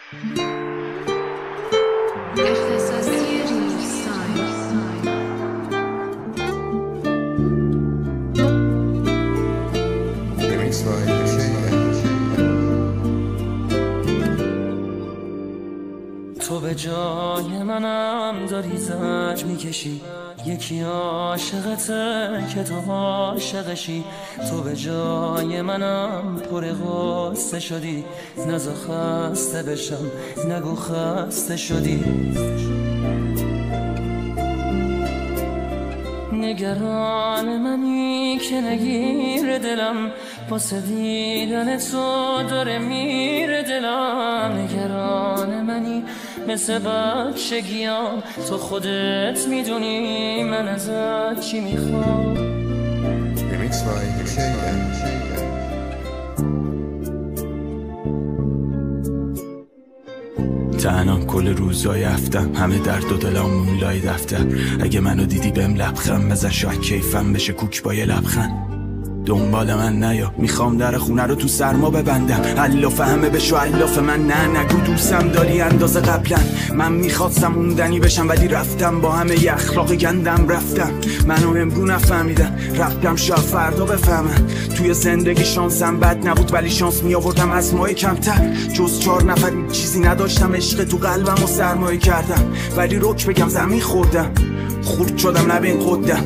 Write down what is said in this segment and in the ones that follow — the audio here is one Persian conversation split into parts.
تو به جای منم داری زج میکشی، یکی عاشقته که تو عاشقشی. تو به جای منم پر غصه شدی، نزا خسته بشم نگو خسته شدی. نگران منی که نگیر دلم، واسه دیدن تو داره میره دلم. نگران منی مثل بچگیام، تو خودت میدونی من ازت چی میخوام. تنام کل روزای هفتم، همه درد و دلام مولای دفتر. اگه منو دیدی بهم لبخند بزن، شاید کیفم بشه کوک با یه لبخند. دنبال من نیا، میخوام در خونه رو تو سرما ببندم. علاف همه بشو علاف من، نه نگو دوستم داری اندازه قبلا. من میخواستم موندنی بشم ولی رفتم، با همه ی اخلاق گندم رفتم. منو امرو نفهمیدن، رفتم شاید فردا بفهمن. توی زندگی شانسم بد نبود ولی شانس میآوردم از ماه کمتر. جز 4 نفر چیزی نداشتم، عشق تو قلبم و سرمایه کردم. ولی رک بگم زمین خوردم، خورد شدم نبین قدم.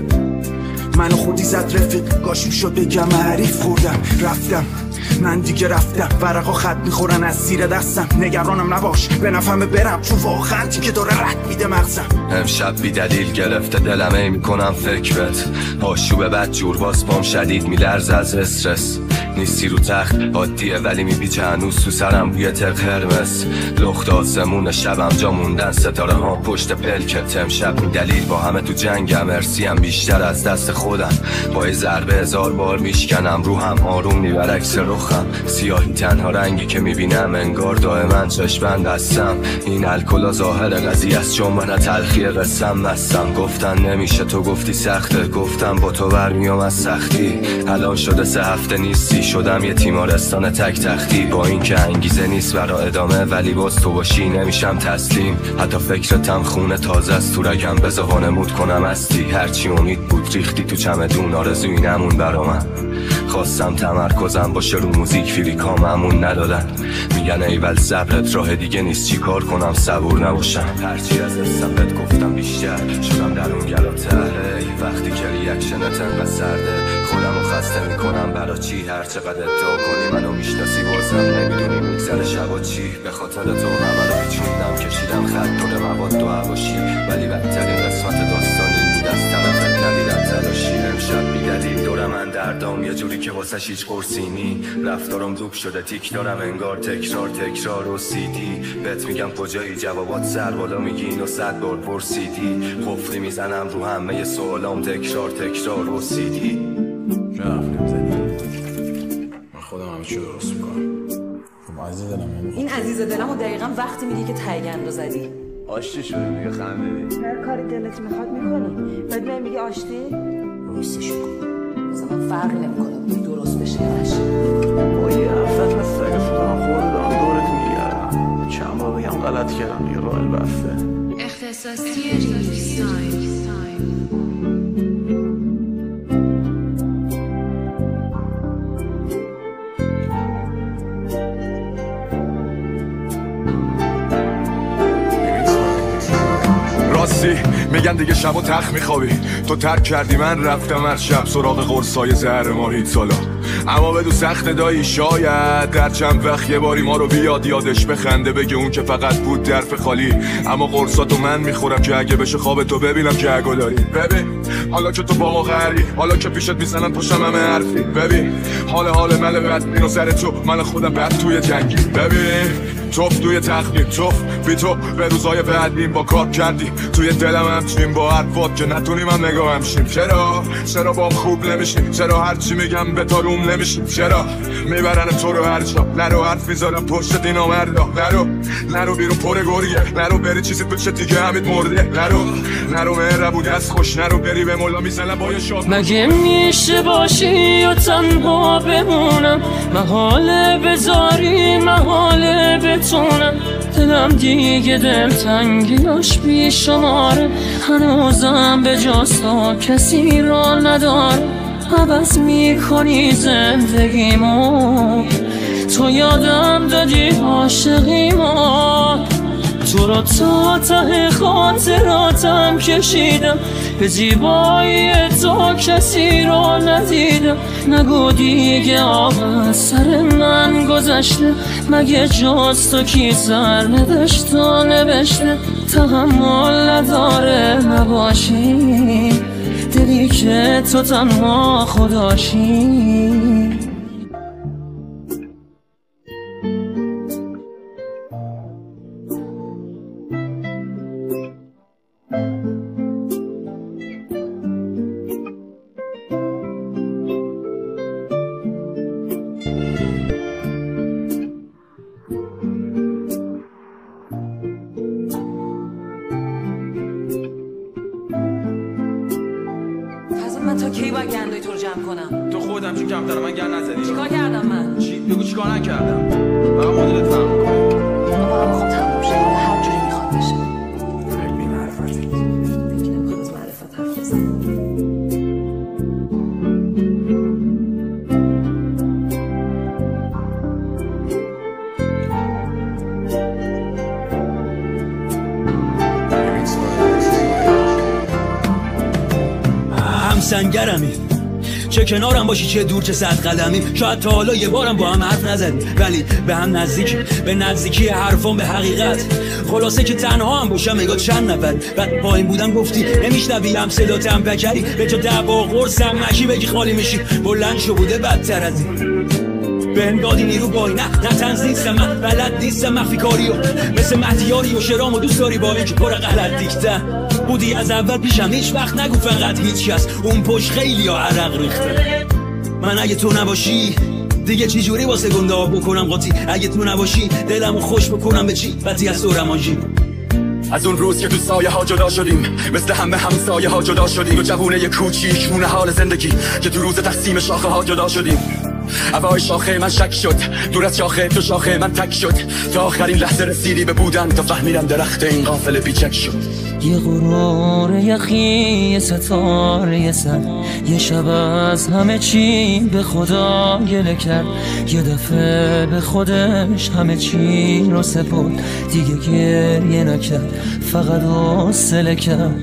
منو خودی زد رفیق، گاشیم شد بگم حریف خوردم. رفتم من دیگه رفتم، ورقا خط میخورن از زیر دستم. نگرانم نباش به نفهمه برم، چون واقعا که داره رد میده مغزم. امشب بی دلیل گرفته دلم، ای میکنم فکرت. آشوب بد جور باز پام شدید میلرزه از استرس. نیستی رو تخت عادیه ولی میپیچه هنوز تو سرم بوی تق قرمز. لخت آسمون شبم جا موندن، ستاره ها پشت پلکت. امشب بی دلیل با همه تو جنگم، ارسیم بیشتر از دست خودم. با یه ضربه 1000 بار میشکنم، روحم آروم میبر عکس رخم. سیاهی تنها رنگی که میبینم، انگار دائما چشم‌بند هستم. این الکل ظاهر قضیه است، چون من تلخی قسم مستم. گفتن نمیشه تو گفتی سخته، گفتم با تو برمیام از سختی. الان شده 3 هفته نیستی، شدم یه تیمارستان تک تختی. با این که انگیزه نیست برا ادامه، ولی باز تو باشی نمیشم تسلیم. حتی فکرتم خونه تازه است تو رگم، بذار وانمود کنم هستی. هرچی امید بود ریختی تو چمدون، آرزوی نمون برا من. خواستم تمرکزم باشه رو موزیک، فریکام همون ندادن. میگن ایول صبرت راه دیگه نیست، چی کار کنم صبور نباشم. هرچی از دستم بهت گفتم بیشتر، شدم در اون گلاتر. وقتی که ریاکشنت انقدر سرده، خودمو خسته میکنم برا چی. هر چقدر ادعا کنی منو میشناسی، بازم نمیدونی میگذره شبا چی. به خاطر تو همه رو پیچوندم، کشیدم خط دور مواد و هواشی. ولی بدترین قسمت داستانی بود از طرفت ندیدم تلاشی. امشب بی دلیل دور من دردام، یه جوری که واسش هیچ قرصینی. رفتارم دوب شده تیک دارم، انگار تکرار و سیدی. بهت میگم کجایی، جوابات سر بالا میگی اینو 100 بار پرسیدی. قفلی میزنم رو همه سوالام، تکرار و سیدی. رفت نمیزنی، من خودم همه چی درست میکنم. عزیز دلم این عزیز دلمو دقیقا وقتی میگی که تایگند رو زدی. آشتی شده میگه خنده. هر کاری دلت میخواد میکنی، بعد من میگه آشتی درستشو کن. مثلا من فرقی نمیکنم دیگه درست بشه نشه. با یه هفته مثل سگ سوزان خورده دارم دورت میگردم. چند بار بگم غلط کردم یه راه بسته. اختصاصی ریفستایل. میگن دیگه شب و تخت میخوابی، تو ترک کردی من رفتم هر شب سراغ قرصای زهر ماهیت سالا. اما بدو سخت دایی شاید در چند وقت یه باری ما رو بیاد یادش بخنده، بگه اون که فقط بود درف خالی. اما قرصاتو من میخورم که اگه بشه خواب تو ببینم که اگه داری. ببین حالا که تو با ما غری، حالا که پیشت میزنن پشتم همه حرفی. ببین حال من بد اینو سر تو، من خودم بد توی جنگی. ببین توف توی تخمین، توف بی تو به روزای بعدیم با کار کردی. توی دلم همچین با حرفات که نتونیم هم نگاه همشیم. چرا با خوب نمیشیم؟ چرا هرچی میگم به تاروم نمیشیم؟ چرا میبرن تو رو هر جا؟ نرو حرف میذارم پشت دینا مردا. نرو بیرون پر گریه، نرو بری چیزی بشه دیگه همید مرده. نرو مهربونی از خوش، نرو بری به مولا میزنم با یه شاد. مگه میشه باشی و تنها بمونم؟ محاله بذاری محاله بتونم دلم دیگه دلتنگیاش بیشماره هنوزم به جز تو کسی را نداره عوض میکنی زندگیمو تو یادم دادی عاشقیمو تو رو تا ته خاطراتم کشیدم به زیبایی تو کسی رو ندیدم نگو دیگه آب از سر من گذشته مگه جز تو کی سر نداشت و نوشته تحمل نداره نباشی دلی که تو تنها خداشی من تا کی باید گندای تو رو جمع کنم؟ تو خودم چون کمتر من گند نزدی چیکار کردم من؟ چی؟ بگو چیکار نکردم فقط مدلت فهم کنی بابا من میخوام تموم شه حالا هر جوری میخواد بشه خیلی معرفتی دیگه نمیخواد از معرفت حرف بزنم سنگرمی چه کنارم باشی چه دور چه صد قدمی شاید تا حالا یه بارم با هم حرف نزدیم ولی به هم نزدیکی به نزدیکی حرفان به حقیقت خلاصه که تنها هم باشم نگاه چند نفر بعد با این بودم گفتی نمیشنوی هم صداتم پکری به جا دعوا قرصم مشی بگی خالی میشی بلند شو بوده بدتر از این به دادی نیرو بای نه تنز نیستم من بلد نیستم مخفی کاریو مثل مهدیاری و شرام و دوست داری با این که پر غلط دیختن بودی از اول پیشم هیچ وقت نگو فقط هیچ کس اون پشت خیلی ها عرق ریخته من اگه تو نباشی دیگه چی جوری واسه گنده ها بکنم قاطی اگه تو نباشی دلمو خوش بکنم به چی بدی از تو رمانجی از اون روز که تو سایه ها جدا شدیم مثل همه همسایه ها جدا شدیم دو جوونه کوچیک مونه حال زندگی که تو روز تقسیم شاخه ها جدا شدیم هوای شاخه من شک شد دور از شاخه تو شاخه من تک شد تا آخرین لحظه رسیدی به بودن تا فهمیدم درخت این قافله بیچک شد یه غرور یخی یه ستاره سر یه شب از همه چی به خدا گله کرد یه دفعه به خودش همه چی رو سپرد دیگه گریه نکرد فقط حوصله کرد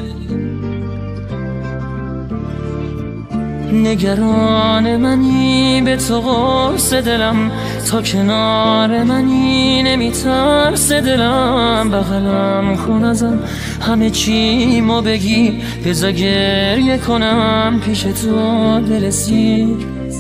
نگران منی به تو قرص دلم تا کنار منی نمیترس دلم بغلم کن ازم همه چی ما بگی بذار گریه کنم پیش تو دل سیر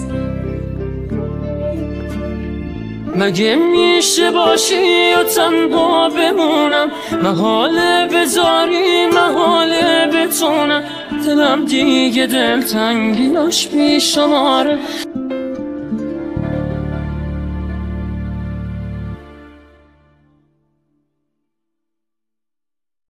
مگه میشه باشی و تنها بمونم محاله بذاری محاله بتونم دلم دیگه دلتنگیاش بیشماره